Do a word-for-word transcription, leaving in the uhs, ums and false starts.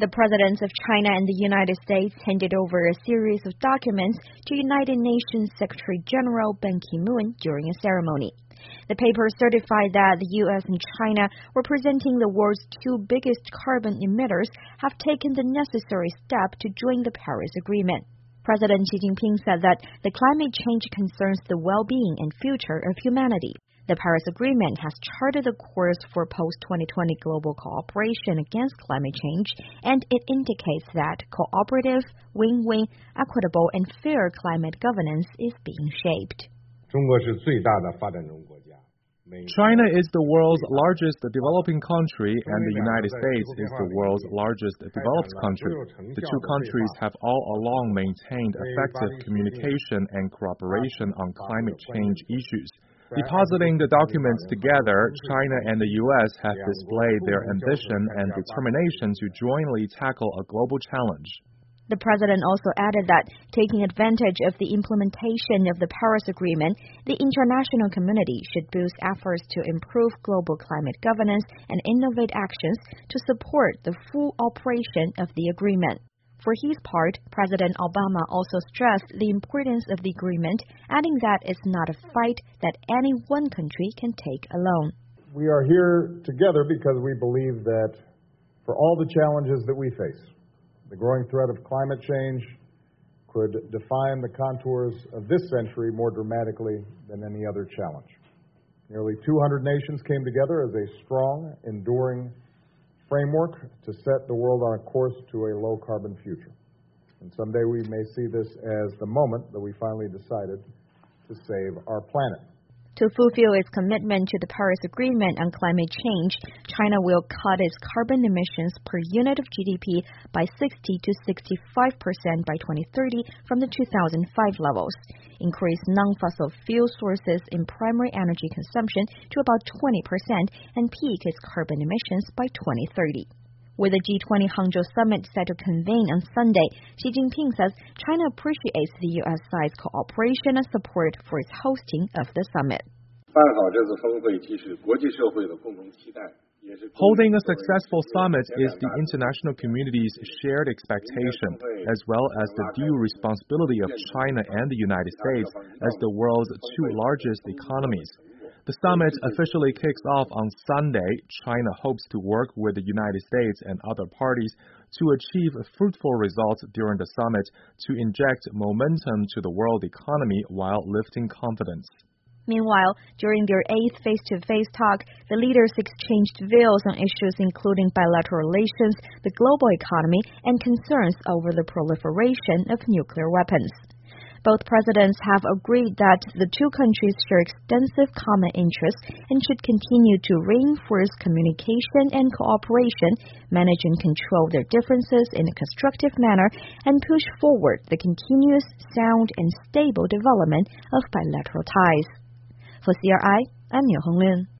The presidents of China and the United States handed over a series of documents to United Nations Secretary-General Ban Ki-moon during a ceremony. The papers certified that the U S and China, representing the world's two biggest carbon emitters, have taken the necessary step to join the Paris Agreement. President Xi Jinping said that the climate change concerns the well-being and future of humanity. The Paris Agreement has charted the course for post twenty twenty global cooperation against climate change, and it indicates that cooperative, win-win, equitable, and fair climate governance is being shaped. China is the world's largest developing country, and the United States is the world's largest developed country. The two countries have all along maintained effective communication and cooperation on climate change issues. Depositing the documents together, China and the U S have displayed their ambition and determination to jointly tackle a global challenge. The president also added that, taking advantage of the implementation of the Paris Agreement, the international community should boost efforts to improve global climate governance and innovate actions to support the full operation of the agreement. For his part, President Obama also stressed the importance of the agreement, adding that it's not a fight that any one country can take alone. We are here together because we believe that for all the challenges that we face, the growing threat of climate change could define the contours of this century more dramatically than any other challenge. Nearly two hundred nations came together as a strong, enduring framework to set the world on a course to a low-carbon future. And someday we may see this as the moment that we finally decided to save our planet. To fulfill its commitment to the Paris Agreement on climate change, China will cut its carbon emissions per unit of G D P by sixty to sixty-five percent by twenty thirty from the two thousand five levels, increase non-fossil fuel sources in primary energy consumption to about twenty percent, and peak its carbon emissions by twenty thirty. With the G twenty Hangzhou Summit set to convene on Sunday, Xi Jinping says China appreciates the U S-side's cooperation and support for its hosting of the summit. Holding a successful summit is the international community's shared expectation, as well as the due responsibility of China and the United States as the world's two largest economies. The summit officially kicks off on Sunday. China hopes to work with the United States and other parties to achieve fruitful results during the summit to inject momentum to the world economy while lifting confidence. Meanwhile, during their eighth face-to-face talk, the leaders exchanged views on issues including bilateral relations, the global economy, and concerns over the proliferation of nuclear weapons. Both presidents have agreed that the two countries share extensive common interests and should continue to reinforce communication and cooperation, manage and control their differences in a constructive manner, and push forward the continuous, sound, and stable development of bilateral ties. For C R I, I'm Niu Honglin.